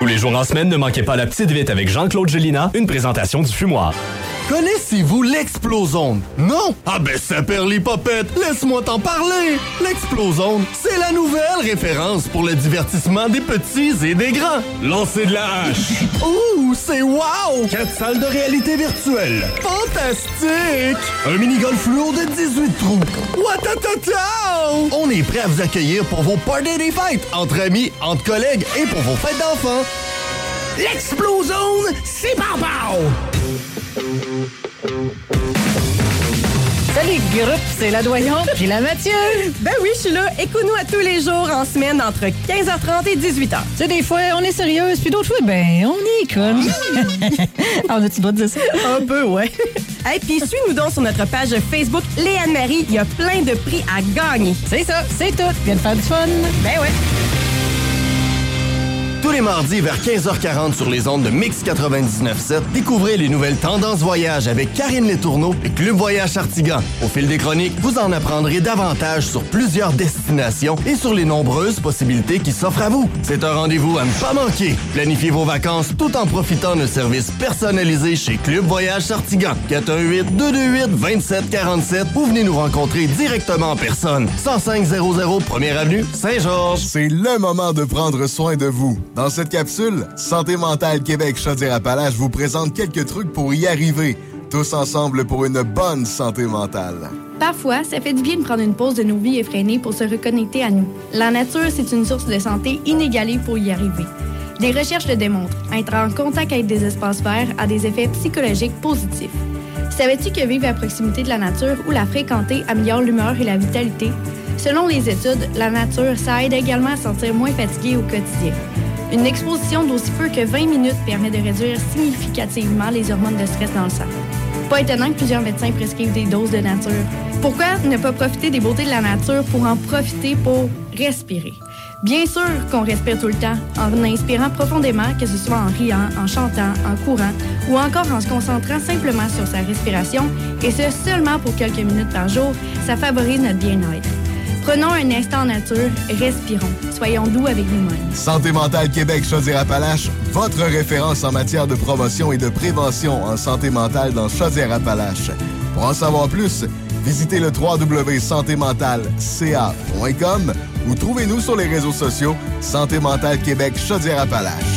Tous les jours en semaine, ne manquez pas la petite vite avec Jean-Claude Gélina, une présentation du Fumoir. Connaissez-vous l'Explozone? Non? Ah ben ça perd les popettes, laisse-moi t'en parler! L'Explozone, c'est la nouvelle référence pour le divertissement des petits et des grands. Lancer de la hache! Ouh, c'est wow! 4 salles de réalité virtuelle! Fantastique! Un mini-golf fluo de 18 trous! Watatata! On est prêt à vous accueillir pour vos parties des fêtes, entre amis, entre collègues et pour vos fêtes d'enfants. L'Explozone, c'est barbare! Salut groupe, c'est la Doyon puis la Mathieu. Ben oui, je suis là. Écoute-nous à tous les jours en semaine entre 15h30 et 18h. Tu sais, des fois, on est sérieuse, puis d'autres fois, ben, on est conne. On a-tu le droit de dire ça? Un peu, ouais. Et puis, suis-nous donc sur notre page Facebook Léanne-Marie. Il y a plein de prix à gagner. C'est ça, c'est tout. Viens de faire du fun. Ben ouais. Tous les mardis vers 15h40 sur les ondes de Mix 99.7, découvrez les nouvelles tendances voyage avec Karine Letourneau et Club Voyage Artigan. Au fil des chroniques, vous en apprendrez davantage sur plusieurs destinations et sur les nombreuses possibilités qui s'offrent à vous. C'est un rendez-vous à ne pas manquer. Planifiez vos vacances tout en profitant de services personnalisés chez Club Voyage Artigan. 418-228-2747 ou venez nous rencontrer directement en personne. 10500 1er Avenue, Saint-Georges. C'est le moment de prendre soin de vous. Dans cette capsule, Santé mentale Québec Chaudière-Appalaches vous présente quelques trucs pour y arriver. Tous ensemble pour une bonne santé mentale. Parfois, ça fait du bien de prendre une pause de nos vies effrénées pour se reconnecter à nous. La nature, c'est une source de santé inégalée pour y arriver. Des recherches le démontrent. Être en contact avec des espaces verts a des effets psychologiques positifs. Savais-tu que vivre à proximité de la nature ou la fréquenter améliore l'humeur et la vitalité? Selon les études, la nature, ça aide également à se sentir moins fatigué au quotidien. Une exposition d'aussi peu que 20 minutes permet de réduire significativement les hormones de stress dans le sang. Pas étonnant que plusieurs médecins prescrivent des doses de nature. Pourquoi ne pas profiter des beautés de la nature pour en profiter pour respirer? Bien sûr qu'on respire tout le temps, en inspirant profondément, que ce soit en riant, en chantant, en courant ou encore en se concentrant simplement sur sa respiration, et ce seulement pour quelques minutes par jour, ça favorise notre bien-être. Prenons un instant en nature, respirons. Soyons doux avec nous-mêmes. Santé mentale Québec Chaudière-Appalaches, votre référence en matière de promotion et de prévention en santé mentale dans Chaudière-Appalaches. Pour en savoir plus, visitez le www.santémentaleca.com ou trouvez-nous sur les réseaux sociaux Santé mentale Québec Chaudière-Appalaches.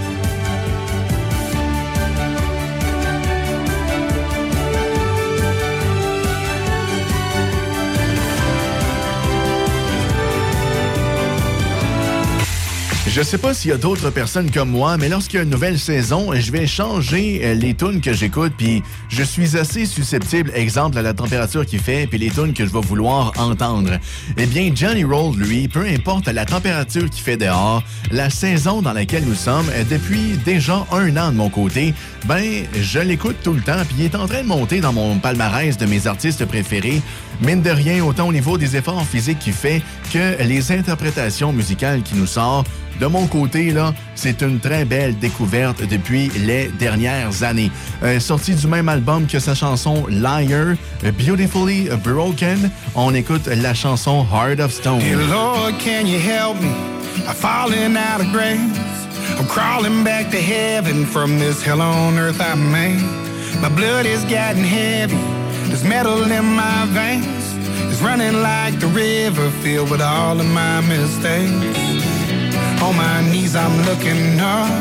Je sais pas s'il y a d'autres personnes comme moi, mais lorsqu'il y a une nouvelle saison, je vais changer les tunes que j'écoute, puis je suis assez susceptible, exemple, à la température qu'il fait, puis les tunes que je vais vouloir entendre. Eh bien, Jelly Roll, lui, peu importe la température qu'il fait dehors, la saison dans laquelle nous sommes, depuis déjà 1 an de mon côté, ben, je l'écoute tout le temps, puis il est en train de monter dans mon palmarès de mes artistes préférés. Mine de rien, autant au niveau des efforts physiques qu'il fait que les interprétations musicales qui nous sortent. De mon côté, là, c'est une très belle découverte depuis les dernières années. Sorti du même album que sa chanson Liar, Beautifully Broken, on écoute la chanson Heart of Stone. Hey Lord, can you help me? I'm falling out of grace. I'm crawling back to heaven from this hell on earth I made. My blood is getting heavy. There's metal in my veins. It's running like the river filled with all of my mistakes. On my knees I'm looking up.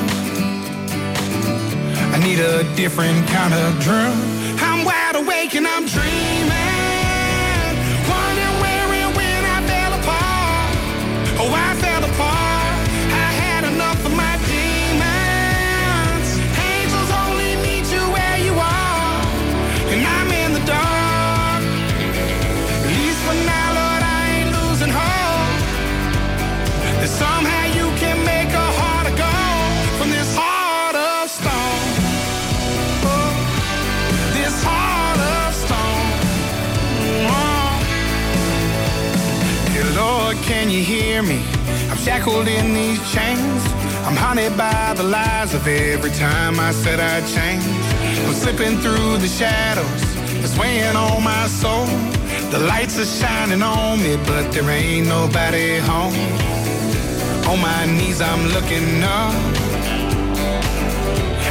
I need a different kind of drum. I'm wide awake and I'm dreaming. Wondering where and when I fell apart. Oh, I fell apart. I had enough of my demons. Angels only meet you where you are. And I'm in the dark. At least for now, Lord, I ain't losing hope. That somehow you can make a heart of gold from this heart of stone. Oh, this heart of stone. Oh. Hey Lord, can you hear me? I'm shackled in these chains. I'm haunted by the lies of every time I said I'd change. I'm slipping through the shadows. It's weighing on my soul. The lights are shining on me, but there ain't nobody home. On my knees I'm looking up.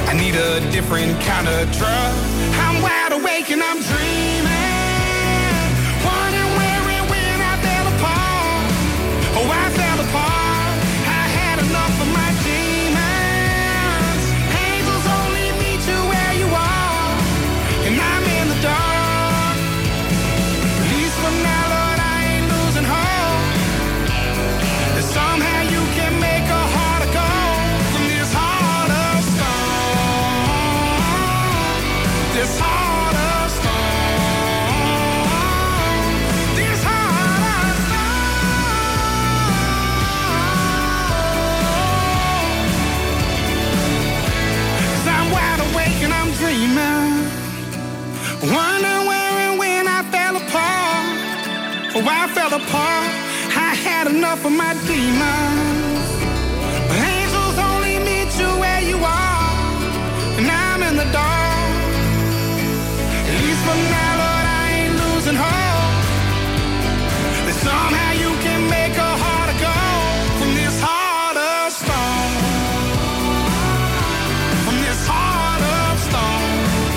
I need a different kind of drug. I'm wide awake and I'm dreaming. Wondering where and when I fell apart. Oh, I fell apart. I had enough of my demons. Angels only meet you where you are. And I'm in the dark. At least for now, Lord, I ain't losing hope. That somehow you can make a heart of gold from this heart of stone. This heart of stone. This heart of stone. 'Cause I'm wide awake and I'm dreaming. Wondering where and when I fell apart. Oh, I fell apart. I had enough of my demons. But angels only meet you where you are. And I'm in the dark. At least for now, Lord, I ain't losing hope. That somehow you can make a heart of gold from this heart of stone. From this heart of stone.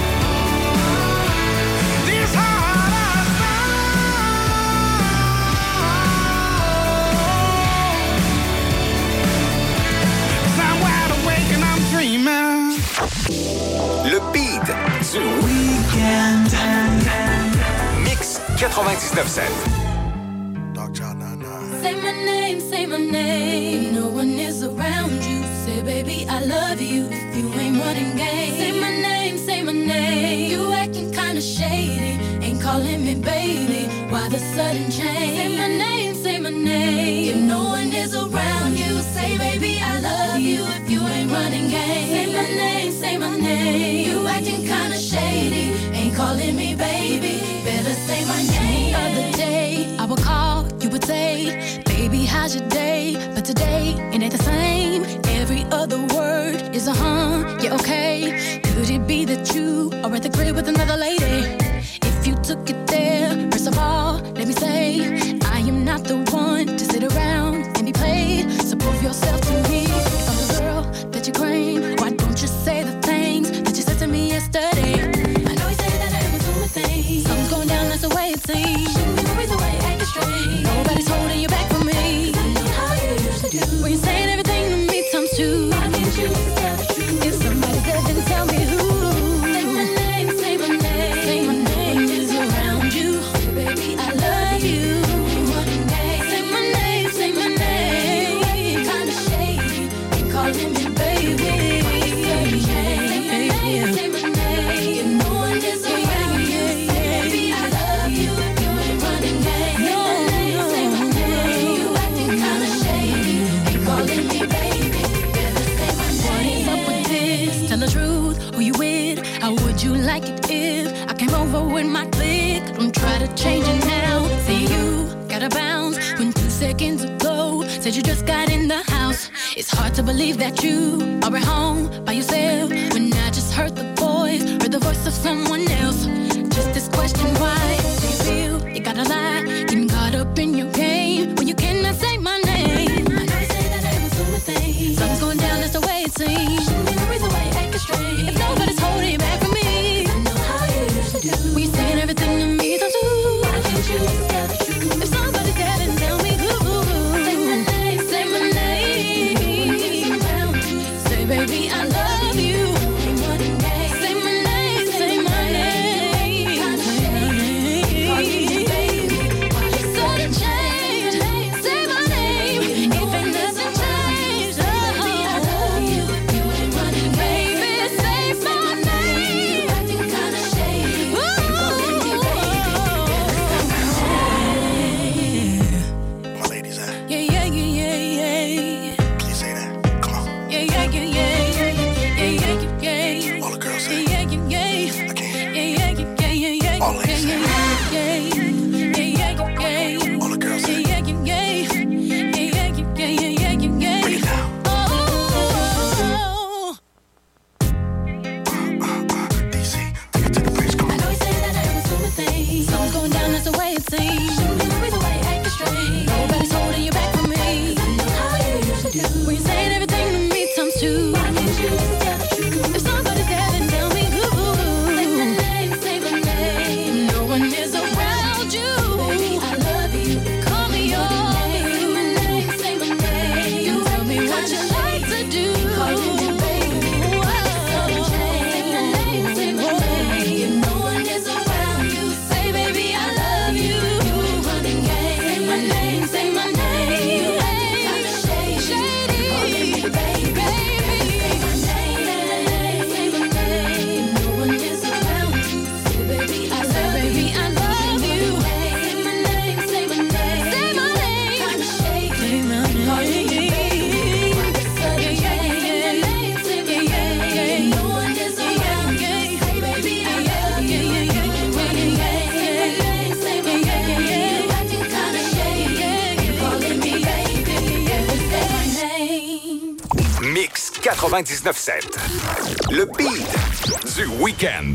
This heart of stone. 'Cause I'm wide awake and I'm dreaming. Le beat du week-end. Mix 99.7. Say my name, no one is around you. Say, baby, I love you if you ain't running game. Say my name, you acting kinda shady, ain't calling me baby. Why the sudden change? Say my name, if no one is around you. Say, baby, I love you if you ain't running game. Say my name, you acting kinda shady, ain't calling me baby. Better say my name. The other day, I would call, you would say, baby, how's your day? But today, it ain't the same. Every other word is a yeah, okay. Could it be that you are at the crib with another lady? If you took it there, first of all, let me say, I am not the one to sit around and be played. So prove yourself to me. If I'm the girl that you claim, why don't you say the things that you said to me yesterday? I know you said that I was doing things. Something's going down, that's the way it seems. No reason why you acting straight. Nobody's holding you back from me. I know how you usually do. When you're saying everything to me times two. Why can't you tell the truth? If somebody's there, then tell me who. Say my name, say my name. Say my name is around you. Baby, I love you. Say my name, say my name. Kinda shady, ain't calling me baby. Say my name, say my name. If no one is around you, baby, I love you. You ain't running game. Say my name, you acting kinda shady, ain't calling me baby. Better say my name. What's up with this? Tell the truth, who you with? How would you like it if I came over with my clique? Don't try to change it now. See, you gotta bounce when 2 seconds ago said you just got in the house. It's hard to believe that you are at home by yourself when I just heard the voice of someone else. Just this question, why do you feel you gotta lie? Getting caught up in your game when you cannot say my name. I know you say that I was doing things. Something's going down, that's the way it seems. No reason why you acting straight. If nobody's holding you back from me, I know how you usually do. When you're saying everything to me, don't do. Why can't you tell the truth? If somebody's there, then tell me who. Say my name, say my name. Say, baby, I love you. Say my name, say my name. Call me baby. Sudden change. Say my name. Even doesn't change. Baby, I love you. You ain't running, baby. Say my name. Acting kinda shady. Call me baby. My ladies, Yeah, yeah, yeah, yeah, yeah. please say that. Come on. Yeah, yeah, yeah, yeah. Yeah, yeah, yeah, yeah. All the girls say Yeah, yeah, yeah, yeah. I can't. Yeah, yeah, yeah, yeah, yeah. All the ladies say Yeah, yeah, yeah, yeah. All the girls say Yeah, yeah, yeah, yeah. Yeah, yeah, yeah, yeah, yeah, yeah. Break it down. Oh. DC, take it to the bridge. Come I on. know you say that I was doing things. Something's going down, that's the way it seems. No reason why you acting straight. Nobody's holding you back from me. I know how you usually do. When you're saying everything to me times two. Why can't you tell the truth? If somebody shady. Baby, say my name. No one is around you. Say, baby, I love you. Say my name, say my name. Say my name. Kinda shady. Calling me baby. Say my name, say my name. No one is around you. Say, baby, I love you. Say my name. You acting kinda shady. Calling me baby. Say my name. Mix 99.7. Le beat du week-end.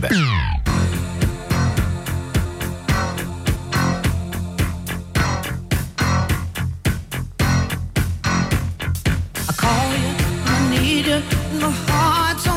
I call you, I need you, my heart's on